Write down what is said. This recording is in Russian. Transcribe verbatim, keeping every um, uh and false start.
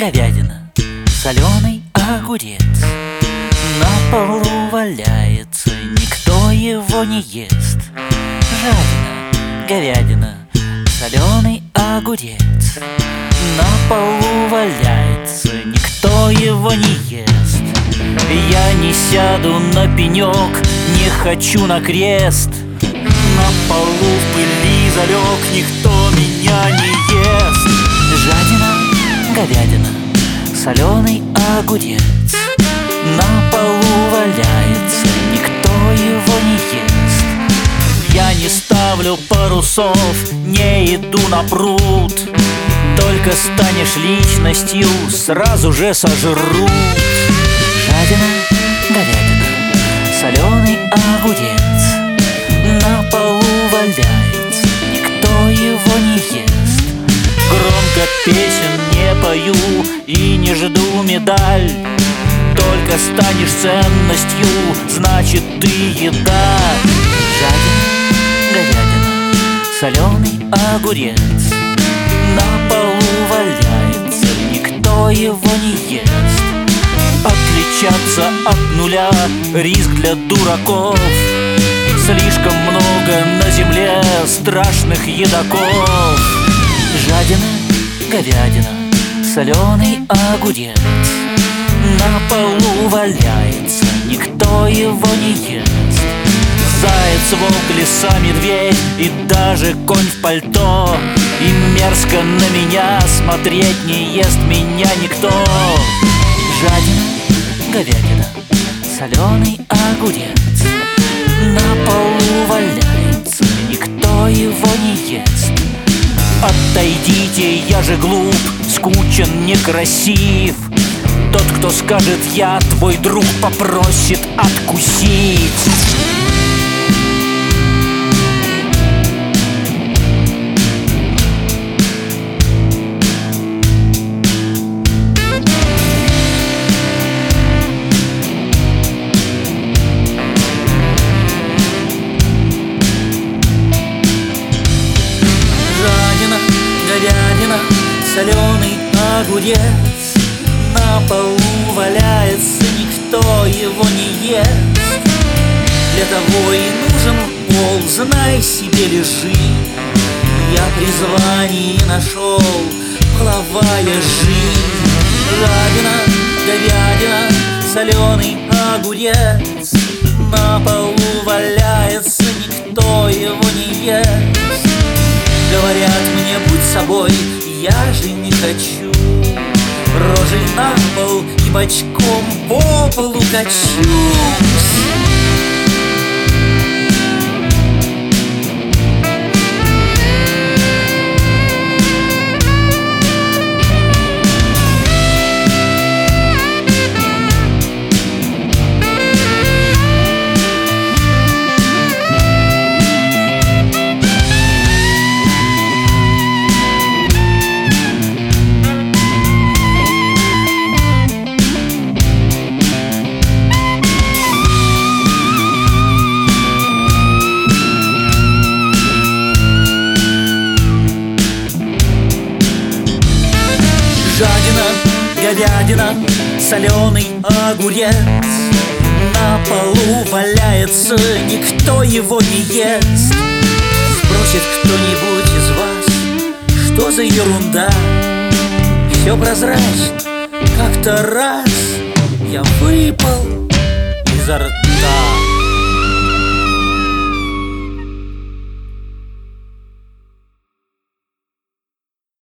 говядина, соленый огурец. На полу валяется, никто его не ест. Жадина, говядина, соленый огурец. На полу валяется, никто его не ест. Я не сяду на пенек, не хочу на крест. На полу в пыли залег, никто меня не ест. Жадина, говядина, соленый огурец. На полу валяется, никто его не ест. Я не ставлю парусов, не иду на пруд. Только станешь личностью, сразу же сожрут. Жадина, говядина, соленый огурец. На полу валяется, никто его не ест. Громко песен не пою и не жду медаль. Только станешь ценностью, значит ты еда. Жадина, говядина, соленый огурец. На полу валяется, никто его не ест. Отличаться от нуля — риск для дураков. Слишком много на земле страшных едоков. Жадина, говядина, соленый огурец. На полу валяется, никто его не ест. Заяц, волк, лиса, медведь и даже конь в пальто. И мерзко на меня смотреть, не ест меня никто. Жадина, говядина, соленый огурец. На полу валяется, никто его не ест. Отойдите, я же глуп, скучен, некрасив. Тот, кто скажет «я твой друг», попросит откусить. Жадина, говядина, соленый огурец. На полу валяется, никто его не ест. Для того и нужен пол, знай себе, лежи. Я призвание нашел, половая жизнь. Жадина, говядина, соленый огурец. На полу валяется, никто его не ест. Говорят мне, будь собой, я же не хочу. Рожей на пол и бочком по полу качусь. Жадина, говядина, соленый огурец. На полу валяется, никто его не ест. Спросит кто-нибудь из вас, что за ерунда? Все прозрачно, как-то раз я выпал изо рта.